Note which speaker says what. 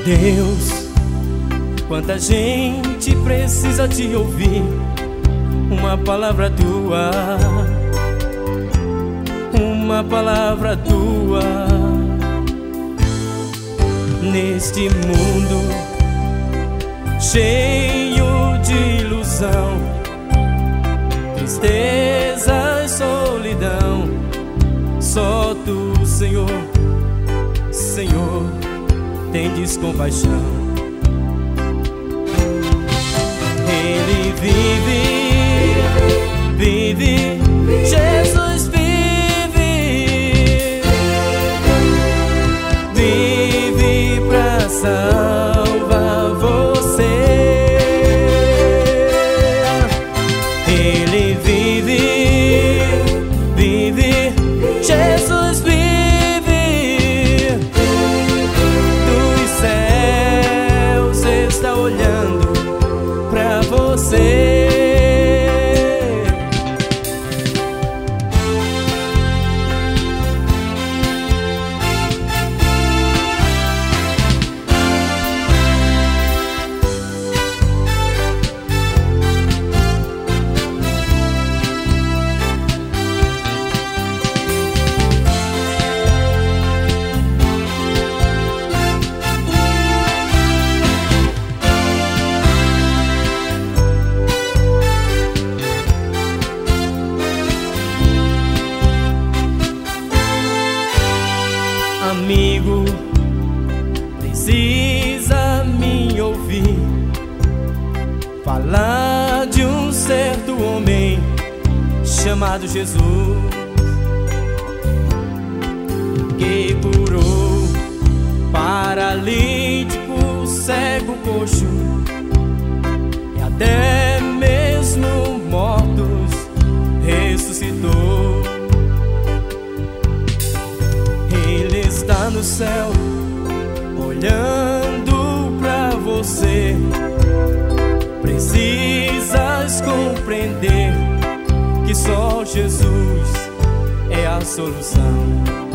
Speaker 1: Deus, quanta gente precisa te ouvir. Uma palavra tua, uma palavra tua. Neste mundo cheio de ilusão, tristeza e solidão, só tu, Senhor, Senhor, tendes compaixão. Ele vive, vive, Jesus vive, vive pra salvar você. Ele vive, vive, Jesus vive. Está olhando pra você. Amigo, precisa me ouvir falar de um certo homem chamado Jesus, que curou paralítico, cego, coxo e até mesmo mortos ressuscitou. Está no céu, olhando pra você. Precisas compreender que só Jesus é a solução.